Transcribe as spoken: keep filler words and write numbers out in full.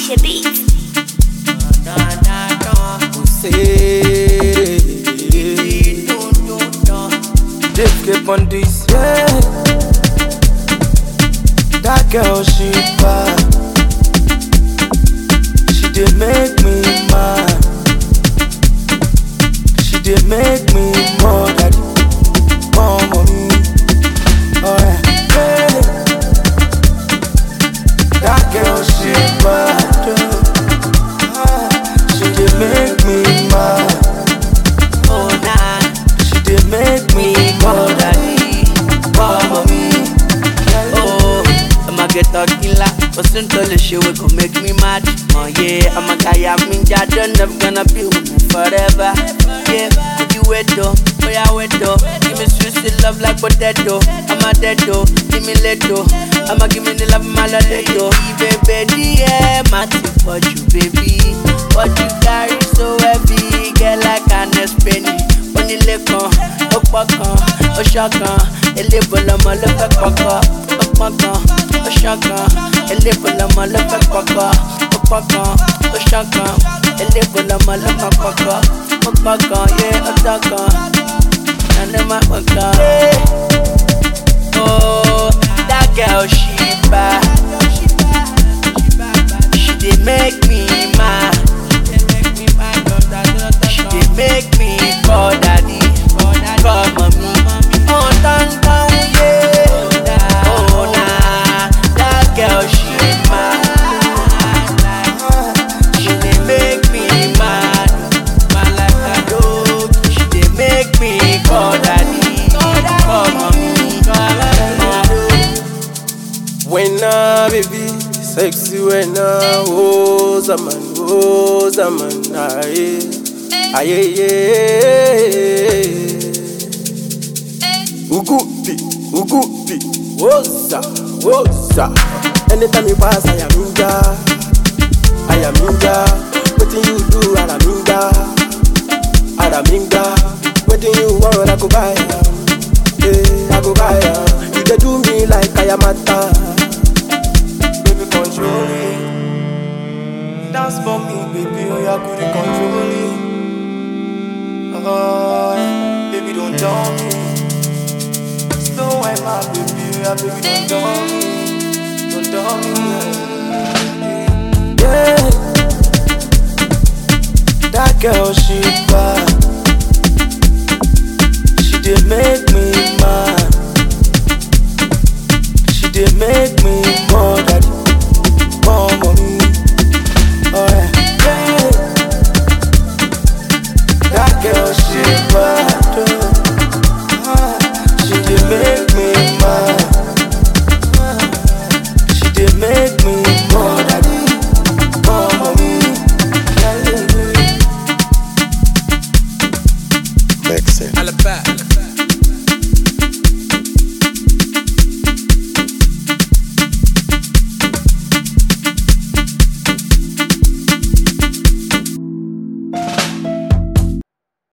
Fisher Beats. Say, just keep on this, yeah. That girl, she bad. She did make me mad. She did make me more daddy, more mommy. Oh yeah, yeah. That girl, she bad. She did make me mad. Oh nah, She did make me more daddy, more mommy. oh, I'ma get a killer. Listen to the shit, we gon' make me mad. Oh yeah, I'm a guy, I'm in Jordan, never gonna be with me forever. Yeah, could you wait though? Oh yeah, wait though. Give me sweet, sweet love like potato. I'm a dead though, give me let though. I'ma give me the love, my love, let though. Baby, yeah, my tip for you, baby. What you carry so heavy, get like an penny. Only lekon, okpakan, oshakan. Elebola ma lo fe paka, okpakan, oshakan. Elebola ma lo fe paka, okpakan, oshakan. Elebola ma lo fe paka, okpakan, yeah, otakan. Nane ma paka. Oh, that girl she bad. She dey make me mad. She dey make me call daddy, call mommy. Oh, down, down, yeah. Oh, nah, that girl she mad. She dey make me mad, mad like a dog. She dey make me call daddy, call mommy, call daddy. When I baby, sexy when I oh zaman, oh zaman, aye, aye, yeah. Ugupi, ugupi, woza, woza. Anytime you pass, I am ninja, I am ninja. Wetin you do, I am ninja, I am ninja. Wetin you want, I go buy, yeah, I go buy. You dey do me like I am a baby, control me. Dance for me, baby, oh yeah, could you control me? Oh, yeah. Baby, don't tell me. Slow wine, my baby, oh yeah, baby, don't tell me. Don't tell me, yeah. That girl, she bad. She did make me mad. She did make